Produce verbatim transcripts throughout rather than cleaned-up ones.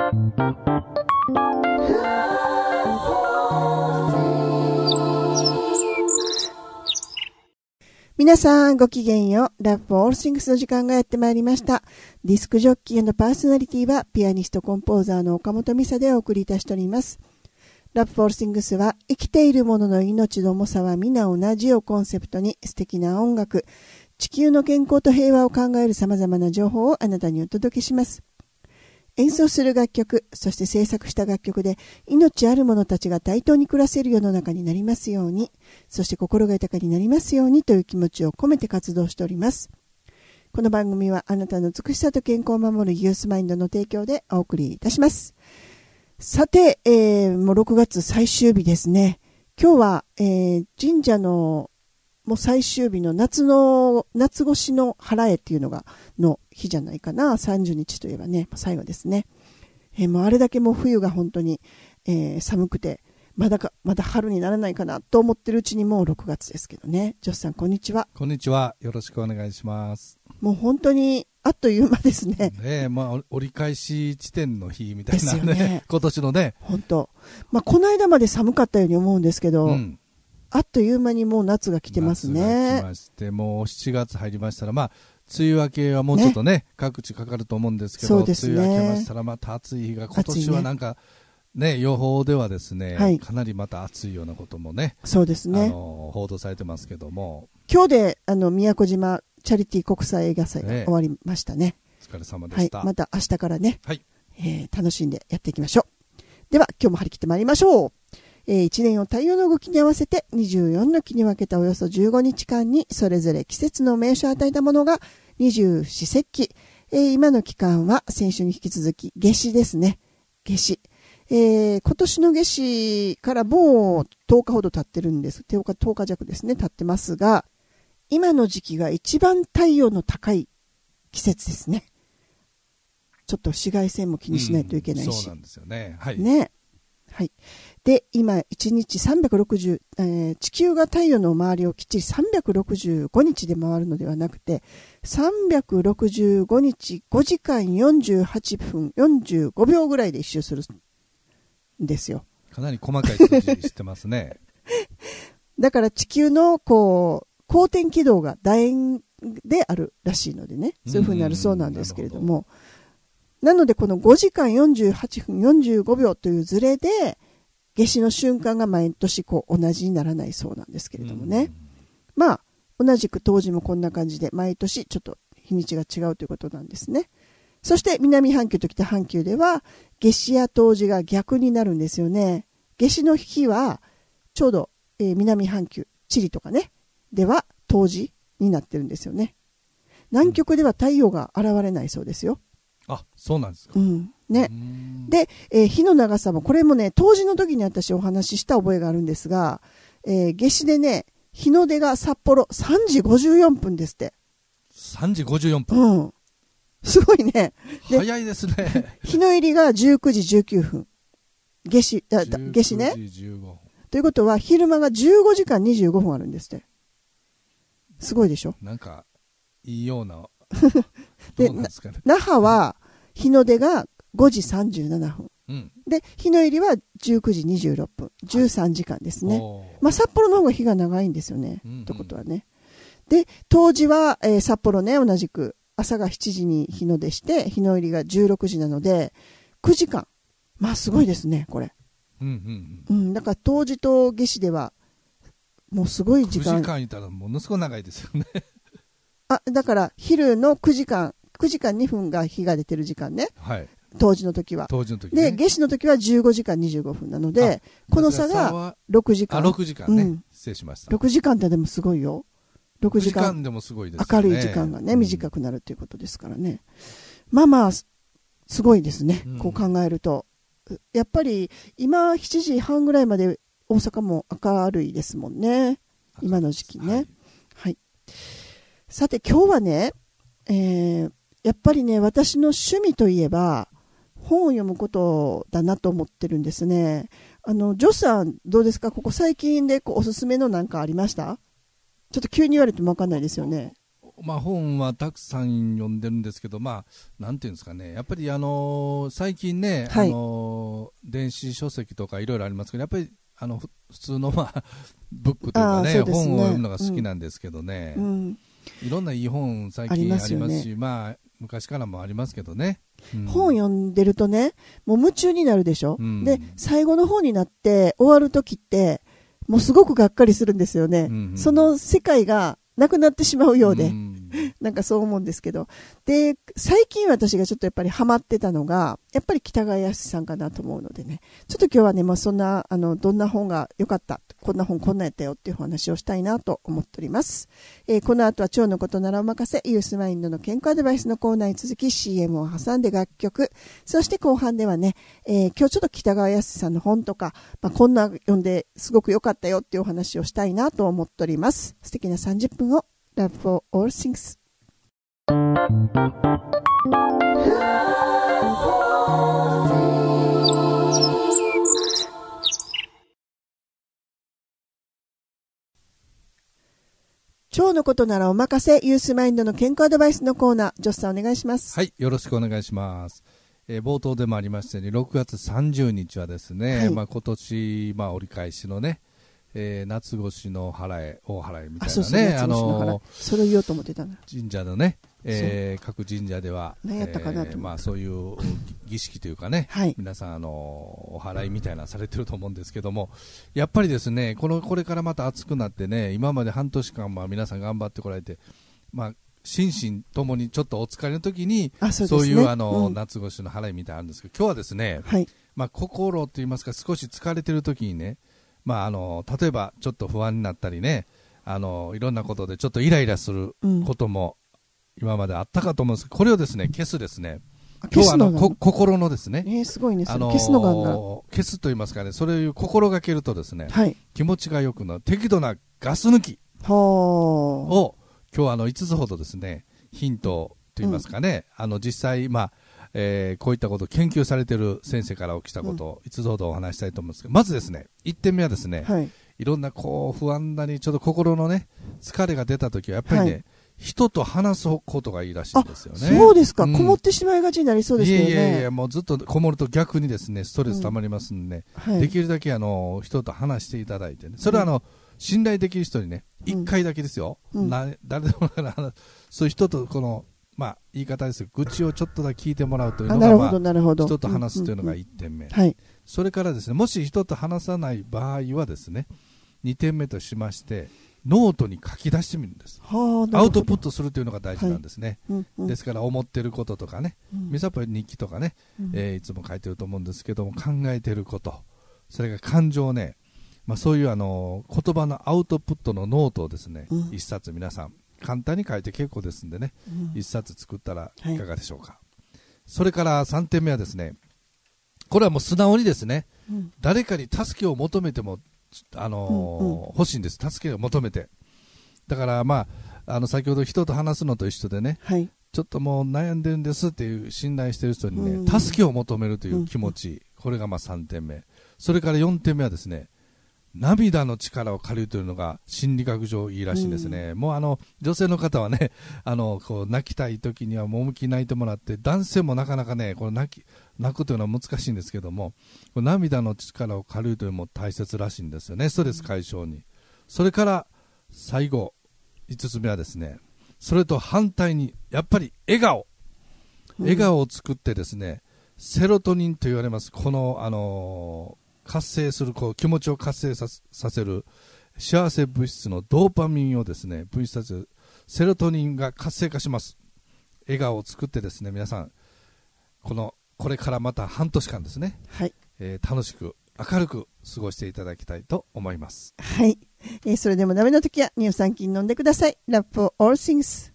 皆さんごきげんよう。Love for All Things の時間がやってまいりました。ディスクジョッキー&パーソナリティはピアニストコンポーザーの岡本美沙でお送りいたしております。Love for All Things は生きているものの命の重さは皆同じをコンセプトに素敵な音楽、地球の健康と平和を考える様々な情報をあなたにお届けします。演奏する楽曲、そして制作した楽曲で命ある者たちが対等に暮らせる世の中になりますように、そして心が豊かになりますようにという気持ちを込めて活動しております。この番組はあなたの美しさと健康を守るユースマインドの提供でお送りいたします。さて、えー、もうろくがつ最終日ですね。今日は、えー、神社のもう最終日の夏の、夏越しの払えっていうのが、の日じゃないかな。さんじゅうにちといえばね、最後ですね。えー、もうあれだけもう冬が本当に、えー、寒くて、まだか、まだ春にならないかなと思ってるうちにもうろくがつですけどね。ジョスさん、こんにちは。 こんにちは。よろしくお願いします。 もう本当に、あっという間ですね。ねえ、まあ、折り返し地点の日みたいなね。 ね今年のね。 本当。まあ、この間まで寒かったように思うんですけど、うんあっという間にもう夏が来てますね。 夏が来まして、もうしちがつ入りましたら、まあ、梅雨明けはもうちょっとね、ね各地かかると思うんですけど、 そうですね、 梅雨明けましたらまた暑い日が、今年はなんか、ね、ね予報ではですね、はい、かなりまた暑いようなこともね、 そうですね。 あの報道されてますけども。 今日で、あの、宮古島チャリティー国際映画祭が終わりましたね。ねお疲れ様でした。 はい、また明日からね、 はいえー、楽しんでやっていきましょう。では、今日も張り切ってまいりましょう。えー、いちねんを太陽の動きに合わせてにじゅうよんの期に分けたおよそじゅうごにちかんにそれぞれ季節の名所を与えたものが二十四節気、えー、今の期間は先週に引き続き夏至ですね。夏至、えー、今年の夏至からもうとおかほど経ってるんです。とおか、とおか弱ですね、経ってますが、今の時期が一番太陽の高い季節ですね。ちょっと紫外線も気にしないといけないし、 うん、そうなんですよね。はい。 ね。はい。で、今、いちにちさんびゃくろくじゅう、えー、地球が太陽の周りをきっちりさんびゃくろくじゅうごにちで回るのではなくて、さんびゃくろくじゅうごにちごじかんよんじゅうはっぷんよんじゅうごびょうぐらいで一周するんですよ。 かなり細かい数字してますね。 だから地球の、こう、公転軌道が楕円であるらしいのでね、そういう風になるそうなんですけれども、なのでこのごじかんよんじゅうはっぷんよんじゅうごびょうというズレで夏至の瞬間が毎年こう同じにならないそうなんですけれどもね。まあ同じく冬至もこんな感じで毎年ちょっと日にちが違うということなんですね。そして南半球と北半球では夏至や冬至が逆になるんですよね。夏至の日はちょうど、えー、南半球、チリとかねでは冬至になってるんですよね。南極では太陽が現れないそうですよ。 あ、そうなんですか。 うん。ね。で、えー、日の長さも、これもね、冬至の時に私お話しした覚えがあるんですが、えー、夏至でね、日の出が札幌さんじごじゅうよんぷんですって。 さんじごじゅうよんぷん。 うん。すごいね。 で早いですね。 日の入りがじゅうくじじゅうきゅうふん。夏至、あ、夏至ね。 じゅうくじじゅうごふん。 ということは、昼間がじゅうごじかんにじゅうごふんあるんですって。すごいでしょ。 なんか、いいような。 で、ね、那覇は日の出がごじさんじゅうななふん、うん、で日の入りはじゅうくじにじゅうろっぷん、じゅうさんじかんですね、はい、まあ、札幌の方が日が長いんですよね、うんうん、ってことはね。で冬至は、えー、札幌ね、同じく朝がしちじに日の出して日の入りがじゅうろくじなのでくじかん、まあすごいですねこれ、うんうんうんうん、だから冬至と夏至ではもうすごい時間、 くじかんいたらものすごい長いですよね。 あ、だから昼のくじかん、くじかんにふんが日が出てる時間ね。 はい。 冬至の時は。 冬至の時ね。 で、夏至の時はじゅうごじかんにじゅうごふんなので、この差がろくじかん。 あ、ろくじかんね。うん、失礼しました。 ろくじかんってでもすごいよ。ろくじかん。 ろくじかんでもすごいですね。 明るい時間がね、短くなるということですからね。うん、まあまあ、すごいですね。うん、こう考えると。やっぱり、今しちじはんぐらいまで大阪も明るいですもんね。今の時期ね。はい。はい、さて今日はね、えー、やっぱりね、私の趣味といえば本を読むことだなと思ってるんですね。あのジョさんどうですか、ここ最近でこうおすすめのなんかありました？ちょっと急に言われても分かんないですよね。 まあ、本はたくさん読んでるんですけど、まあ、なんていうんですかね、やっぱり、あのー、最近ね、はい、あのー、電子書籍とかいろいろありますけど、やっぱりあの普通の、まあ、ブックというか ね, ね本を読むのが好きなんですけどね、うん、いろんないい本最近ありますし、あり、ね、まあ、昔からもありますけどね、うん、 本読んでるとね、もう夢中になるでしょ、うん、で最後の方になって終わるときってもうすごくがっかりするんですよね、うんうん、その世界がなくなってしまうようで、うん、なんかそう思うんですけど、で最近私がちょっとやっぱりハマってたのがやっぱり北川康さんかなと思うのでね、ちょっと今日はね、まあ、そんなあのどんな本が良かった、こんな本こんなやったよっていうお話をしたいなと思っております、えー、この後は腸のことならお任せユースマインドの健康アドバイスのコーナーに続き シーエム を挟んで楽曲、そして後半ではね、えー、今日ちょっと北川康さんの本とか、まあ、こんな読んですごく良かったよっていうお話をしたいなと思っております。素敵なさんじゅっぷんをLove for all things。 腸のことならお任せユースマインドの健康アドバイスのコーナー、ジョスさんお願いします。 はい、よろしくお願いします。えー、冒頭でもありましたようにろくがつさんじゅうにちはですね、はい、まあ、今年、まあ、折り返しのね、えー、夏越しの払え大払えみたいなね、あ、そうそう、 あのー、それを言おうと思ってたな。 神社のね、えー、各神社では何やったかなと、えーまあ、そういう儀式というかね、 はい、 皆さんあのお祓いみたいなされてると思うんですけども、やっぱりですね、このこれからまた暑くなってね、今まで半年間まあ皆さん頑張ってこられて、まあ、心身ともにちょっとお疲れの時に、そうですね、そういうあの、うん、夏越しの払いみたいなのあるんですけど、今日はですね、はい、まあ、心といいますか少し疲れてる時にね、まあ、あの例えばちょっと不安になったりね、あのいろんなことでちょっとイライラすることも今まであったかと思うんですけど、これをですね消すですね、今日はあのこ心のですね、 えー、すごいね、 あのー、 消すのが消すと言いますかね、それを心がけるとですね、 はい、 気持ちがよくなる適度なガス抜きを今日はあのいつつほどですねヒントと言いますかね、うん、あの実際まあえー、こういったことを研究されている先生から起きたことをいつほどお話したいと思うんですけど、まずですねいってんめはですね、はい、いろんなこう不安だにちょっと心のね疲れが出たときはやっぱりね、はい、人と話すことがいいらしいんですよね。 そうですか、うん、こもってしまいがちになりそうですけどね。 いやいやいや、もうずっとこもると逆にですねストレスたまりますんで、うん、はい、できるだけあの人と話していただいてね、それはあの、うん、信頼できる人にねいっかいだけですよ、うん、な誰でもそういう人とこのまあ、言い方ですが愚痴をちょっとだけ聞いてもらうというのが、まあ、人と話すというのがいってんめ、うんうんうん、はい、それからですね、もし人と話さない場合はですねにてんめとしましてノートに書き出してみるんです。はあ、アウトプットするというのが大事なんですね、はい、うんうん、ですから思っていることとかね、みさぽ日記とかね、うん、えー、いつも書いてると思うんですけども、考えていること、それから感情ね、まあ、そういうあの言葉のアウトプットのノートをですね、うん、一冊皆さん簡単に書いて結構ですんでね、うん、一冊作ったらいかがでしょうか、はい、それからさんてんめはですね、これはもう素直にですね、うん、誰かに助けを求めても、あのーうんうん、欲しいんです。助けを求めて、だからまあ、あの先ほど人と話すのと一緒でね、はい、ちょっともう悩んでるんですっていう信頼してる人にね、うん、助けを求めるという気持ち、うん、これがまあさんてんめ。それからよんてんめはですね、涙の力を借りるというのが心理学上いいらしいんですね、うん、もうあの女性の方はね、あのこう泣きたい時にはもう思いっきり泣いてもらって、男性もなかなかねこれ泣き泣くというのは難しいんですけども、涙の力を借りるというのも大切らしいんですよね、ストレス解消に、うん、それから最後いつつめはですね、それと反対にやっぱり笑顔、うん、笑顔を作ってですね、セロトニンと言われますこのあのー活性するこう気持ちを活性 さ, させる幸せ物質のドーパミンをですね分泌させるセロトニンが活性化します。笑顔を作ってですね、皆さんこのこれからまた半年間ですね、はい、えー、楽しく明るく過ごしていただきたいと思います。 はい、えー、それでもダメな時は乳酸菌飲んでください。 Love for all things。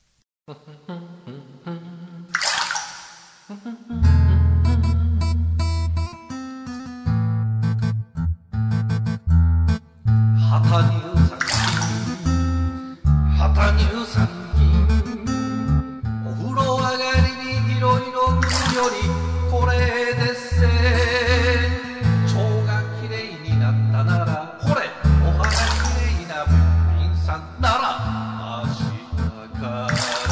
旗乳酸菌、旗乳酸菌、お風呂上がりにいろいろ塗るよりこれでっせ。腸がきれいになったならほれお肌きれいなべっぴんさんなら明日から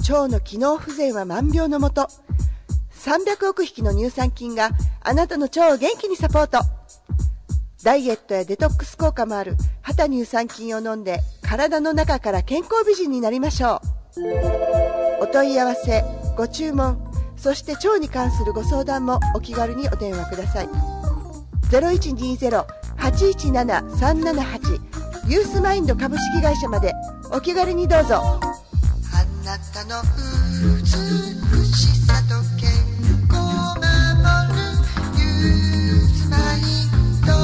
腸の機能不全は万病のもと。さんびゃくおく匹の乳酸菌があなたの腸を元気にサポート。ダイエットやデトックス効果もある畑乳酸菌を飲んで、体の中から健康美人になりましょう。お問い合わせ、ご注文、そして腸に関するご相談もお気軽にお電話ください。 ゼロいちにゼロ はちいちなな さんななはち ユースマインド株式会社までお気軽にどうぞ。あなたの美しさと健康を守るユースマインド。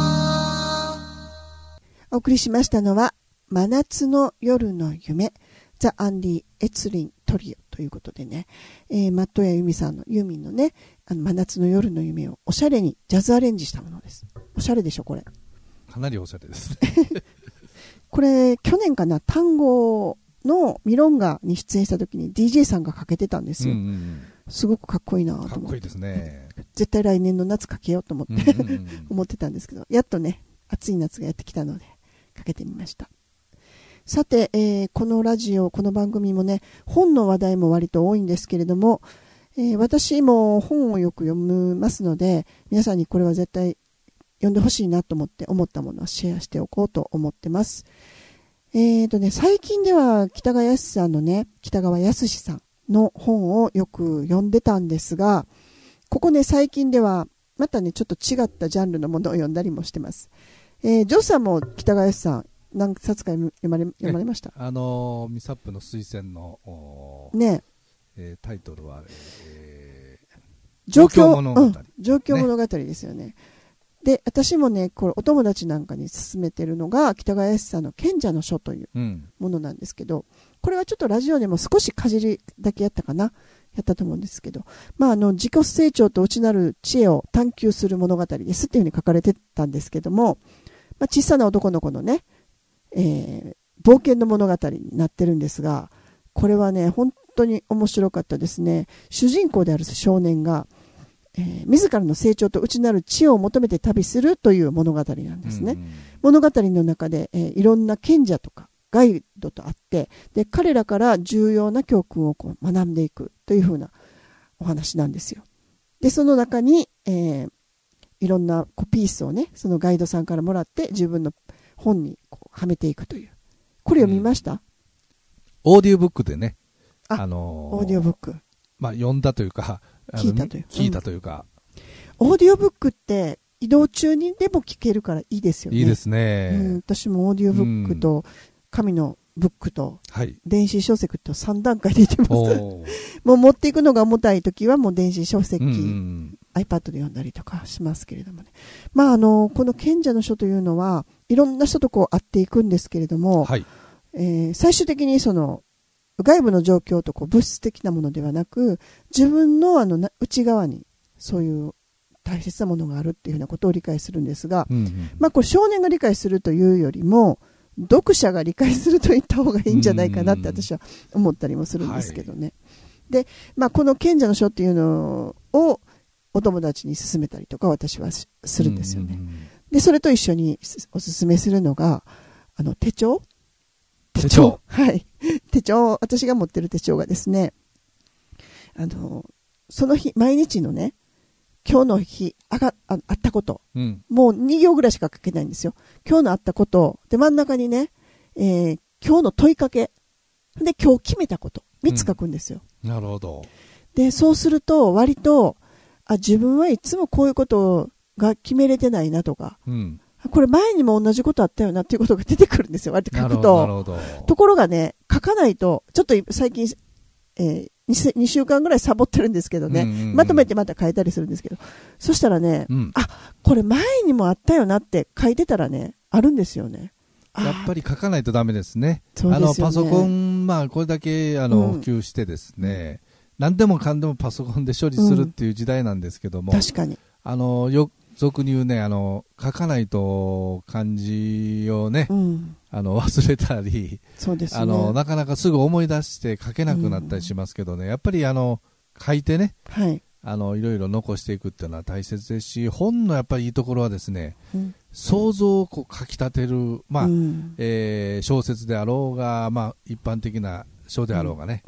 お送りしましたのは真夏の夜の夢、ザ・アンディ・エツリン・トリオということでね、えー、マットヤユミさんのユーミンのね、あの真夏の夜の夢をおしゃれにジャズアレンジしたものです。おしゃれでしょこれ。 かなりおしゃれですねこれ去年かな、単語のミロンガに出演した時に ディージェー さんがかけてたんですよ、うんうんうん、すごくかっこいいなと思って。 かっこいいですね。 絶対来年の夏かけようと思って、うんうんうん、思ってたんですけど、やっとね暑い夏がやってきたのでかけてみました。さて、えー、このラジオ、この番組もね、本の話題も割と多いんですけれども、えー、私も本をよく読みますので、皆さんにこれは絶対読んでほしいなと思って思ったものはシェアしておこうと思ってます。えーとね、最近では北川康さんのね、北川康さんの本をよく読んでたんですが、ここね、最近ではまたね、ちょっと違ったジャンルのものを読んだりもしてます。えー、ジョーさんも北川康さん、何冊か読まれ、読まれました？ あのー、ミサップの推薦の、ねえー、タイトルは、えー、状況物語、うん、 状況物語ですよね。ねで、私もね、これお友達なんかに勧めてるのが北川康さんの賢者の書というものなんですけど、うん、これはちょっとラジオでも少しかじりだけやったかな、やったと思うんですけど、まあ、あの自己成長と内なる知恵を探求する物語ですっていうふうに書かれてたんですけども、まあ、小さな男の子のね、えー、冒険の物語になってるんですが、これはね本当に面白かったですね。主人公である少年が、えー、自らの成長と内なる知恵を求めて旅するという物語なんですね、うんうん、物語の中で、えー、いろんな賢者とかガイドと会って、で彼らから重要な教訓をこう学んでいくというふうなお話なんですよ。でその中に、えー、いろんなこうピースをね、そのガイドさんからもらって自分の本にこうはめていくという。これ読みました？うん、 オーディオブックでね、 あ、あのー、オーディオブック、 まあ、読んだというか聞いたという、 聞いたというか、 うん、オーディオブックって移動中にでも聞けるからいいですよね。 いいですね、 うん、私もオーディオブックと紙のブックと電子書籍とさん段階でいってます、はい、もう持っていくのが重たい時はもう電子書籍、うんうん、iPad で読んだりとかしますけれどもね、まあ、あのこの賢者の書というのはいろんな人とこう会っていくんですけれども、はい、えー、最終的にその外部の状況とこう物質的なものではなく、自分のあの内側にそういう大切なものがあるっていうふうなことを理解するんですが、うんうん、まあ、これ少年が理解するというよりも読者が理解すると言った方がいいんじゃないかなって私は思ったりもするんですけどね、はい、で、まあ、この賢者の書っていうのをお友達に勧めたりとか私はするんですよね、うんうん、でそれと一緒におすすめするのがあの手帳手帳はい手帳、私が持ってる手帳がですね、あのその日毎日のね、今日の日あが あ, あったこと、うん、もうに行ぐらいしか書けないんですよ。今日のあったことで真ん中にね、えー、今日の問いかけで今日決めたことみっつ書くんですよ、 うん、なるほど。 でそうすると割とあ自分はいつもこういうことが決めれてないなとか、うん、これ前にも同じことあったよなっていうことが出てくるんですよ。割と書くと。なるほど。ところがね、書かないとちょっと最近、えー、にしゅうかんぐらいサボってるんですけどね、うんうんうん、まとめてまた書いたりするんですけど、そしたらね、うん、あこれ前にもあったよなって書いてたらね、あるんですよね。 やっぱり書かないとダメですね。そうですよね。あのパソコン、まあ、これだけあの、うん、普及してですね、何でもかんでもパソコンで処理するっていう時代なんですけども、うん、確かにあのよ俗に言うね、あの書かないと漢字をね、うん、あの忘れたり、そうですね、あのなかなかすぐ思い出して書けなくなったりしますけどね、うん、やっぱりあの書いてね、はい、あのいろいろ残していくっていうのは大切ですし、本のやっぱりいいところはですね、うん、想像をこうかきたてる、まあうん、えー、小説であろうが、まあ、一般的な書であろうがね、うんうん、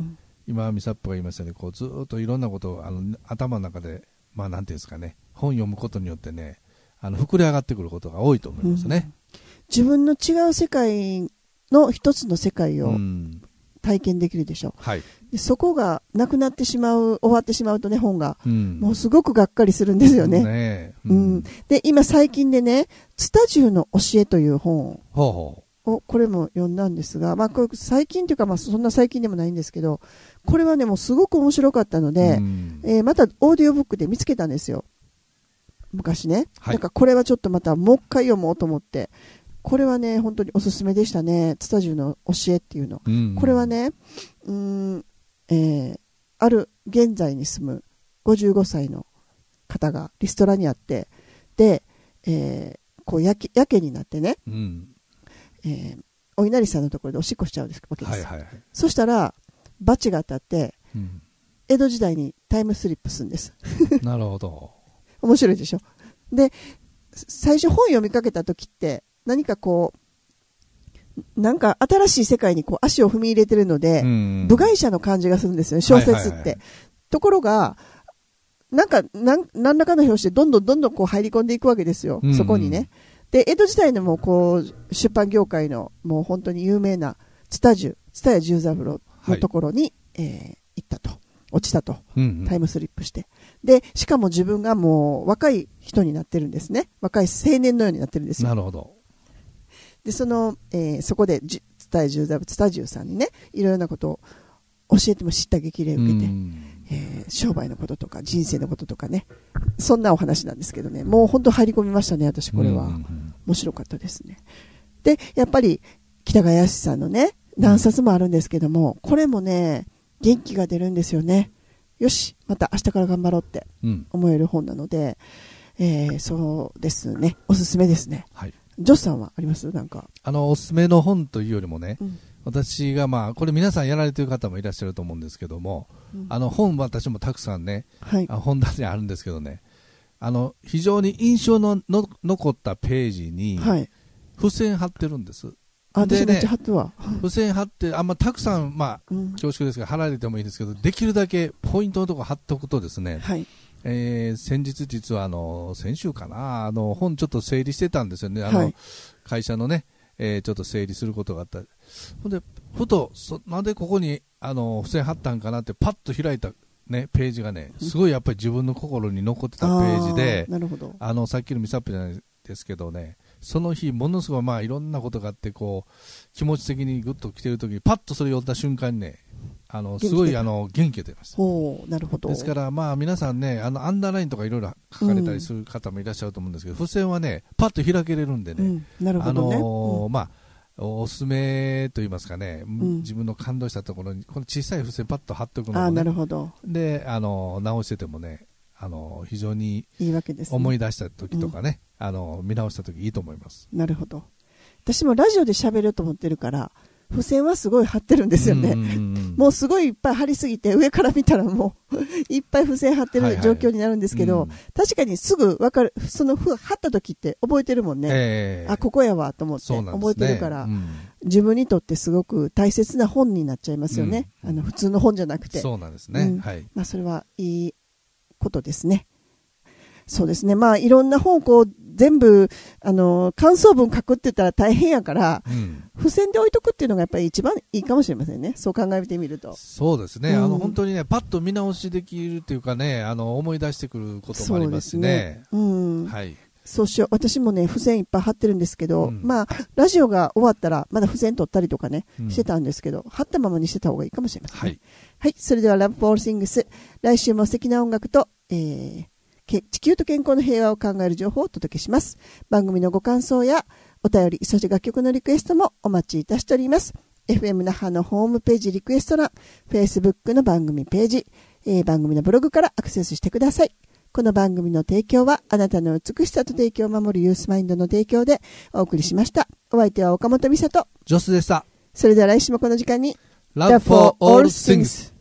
今ミサップが言いましたようにこうずっといろんなことをあの頭の中でまあなんていうんですかね、本読むことによってね、あの膨れ上がってくることが多いと思いますね、 うん、自分の違う世界の一つの世界を体験できるでしょ、うん、 はい、 でそこがなくなってしまう、終わってしまうとね、本が、うん、もうすごくがっかりするんですよね、 ね、 うんうん、で今最近でね、ツタジュの教えという本をほうほうこれも読んだんですが、まあ、これ最近というか、まあ、そんな最近でもないんですけど、これはねもうすごく面白かったので、うん、えー、またオーディオブックで見つけたんですよ、昔ね、はい、なんかこれはちょっとまたもう一回読もうと思って、これはね本当におすすめでしたね、ツタジュの教えっていうの、うん、これはね、うーん、えー、ある現在に住むごじゅうごさいの方がリストラにあって、で、えー、こうやけ、やけになってね、うん、えー、お稲荷さんのところでおしっこしちゃうんですわけです、はいはいはい、そしたら罰が当たって、うん、江戸時代にタイムスリップするんですなるほど面白いでしょ。で最初本読みかけた時って何かこうなんか新しい世界にこう足を踏み入れてるので、うん、部外者の感じがするんですよね、小説って、はいはいはい、ところがなんか何らかの表紙でどんどんどんどんこう入り込んでいくわけですよ、うんうん、そこにね。で江戸時代のもこう出版業界のもう本当に有名なツタジュ、蔦屋十三郎のところに、はい、えー、行ったと、落ちたと、うんうん、タイムスリップして、でしかも自分がもう若い人になってるんですね、若い青年のようになってるんですよ。 なるほど。 でその、えー、そこで蔦屋十三郎、ツタジュさんにねいろいろなことを教えても知った激励を受けて、えー、商売のこととか人生のこととかね、そんなお話なんですけどね、もう本当入り込みましたね、私これは、うんうんうん、面白かったですね。でやっぱり北川康さんのね何冊もあるんですけども、これもね元気が出るんですよね。よしまた明日から頑張ろうって思える本なので、うん、えー、そうですね、おすすめですね、はい、ジョスさんはあります？なんかあのおすすめの本というよりもね、うん、私がまあこれ皆さんやられている方もいらっしゃると思うんですけども、うん、あの本は私もたくさんね、はい、本棚にあるんですけどね、あの非常に印象のの残ったページに付箋貼ってるんです、はい、 あで、ね、私めっちゃ貼っては付箋貼ってあんまたくさん、まあ、うん、恐縮ですが貼られてもいいですけど、できるだけポイントのところ貼っておくとですね、はい、えー、先日実はあの先週かな、あの本ちょっと整理してたんですよね、あの、はい、会社のね、えー、ちょっと整理することがあった。ほんでふとそなんでここにあの付箋貼ったんかなってパッと開いた、ね、ページがねすごいやっぱり自分の心に残ってたページで、 なるほど、 あのさっきのミサップじゃないですけどね、その日ものすごいまあいろんなことがあってこう気持ち的にグッと来てる時にパッとそれを読んだ瞬間にね、あのすごいあの元気が出ました。 おなるほど。 ですからまあ皆さんね、あのアンダーラインとかいろいろ書かれたりする方もいらっしゃると思うんですけど、うん、付箋はねパッと開けれるんでね、うん、なるほどね、あのーうん、まあおすすめと言いますかね、うん、自分の感動したところにこの小さい付箋パッと貼っておくのも、ね、 あなるほど。 であの直しててもね、あの非常に思い出した時とかね、うん、あの見直した時いいと思います。 なるほど。私もラジオで喋ると思ってるから付箋はすごい貼ってるんですよね、うんうんうん、もうすごいいっぱい貼りすぎて上から見たらもういっぱい付箋貼ってる状況になるんですけど、はいはい、うん、確かにすぐ分かる、その貼った時って覚えてるもんね、えー、あここやわと思って覚えてるから、うん、自分にとってすごく大切な本になっちゃいますよね、うん、あの普通の本じゃなくて。 そうなんですね、うん、はい、まあ、 それはいいことですね。そうですね、まあいろんな本をこう全部あの感想文書くって言ったら大変やから、うん、付箋で置いとくっていうのがやっぱり一番いいかもしれませんね、そう考えてみると。 そうですね、うん、あの本当にねパッと見直しできるっていうかね、あの思い出してくることもありますしね。そうですね、うん、はい、そうしよう。私もね付箋いっぱい貼ってるんですけど、うん、まあラジオが終わったらまだ付箋取ったりとかね、うん、してたんですけど、貼ったままにしてた方がいいかもしれませんね。はい、はい、それでは Love for All Things、 来週も素敵な音楽と、えー地球と健康の平和を考える情報をお届けします。番組のご感想やお便り、そして楽曲のリクエストもお待ちいたしております。 エフエム 那覇のホームページリクエスト欄、 Facebook の番組ページ、えー、番組のブログからアクセスしてください。この番組の提供はあなたの美しさと提供を守るユースマインドの提供でお送りしました。お相手は岡本美里、 ジョスでした。 それでは来週もこの時間に Love for All Things。